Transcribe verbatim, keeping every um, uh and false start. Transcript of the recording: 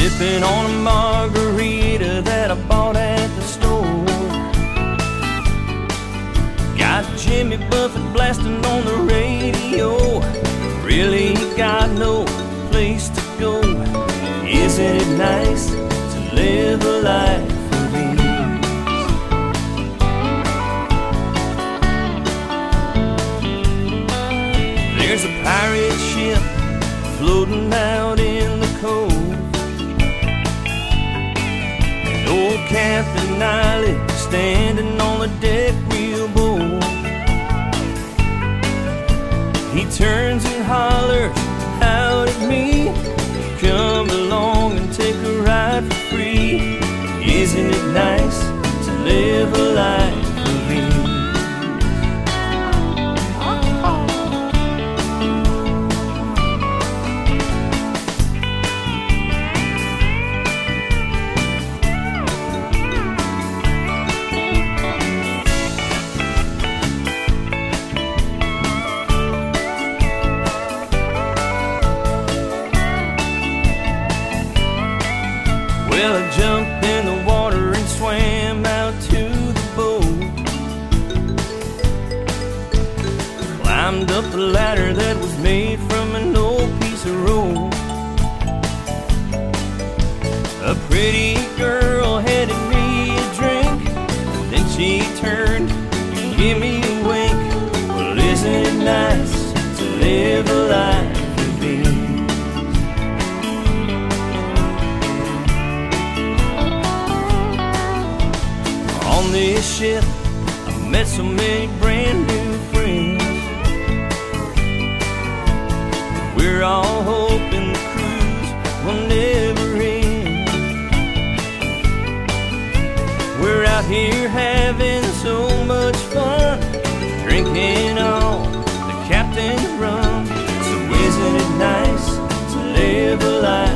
sipping on a margarita that I bought at the store. Got Jimmy Buffett blasting on the radio. Really got no place to go. Isn't it nice to live a life of ease? There's a pirate ship floating out in the cove, and old Captain Niley standing on the deck real bold. He turns and hollers out at me, come along and take a ride for free. Isn't it nice to live a life of ease? Well, I jumped in the water and swam out to the boat, climbed up the ladder that was made from an old piece of rope. A pretty girl handed me a drink, then she turned and gave me a wink. Well, isn't it nice to live a life of ease? On this ship, I met so many brand new friends. We're all hoping the cruise will never end. We're out here having so much fun, drinking all the captain's rum. So isn't it nice to live a life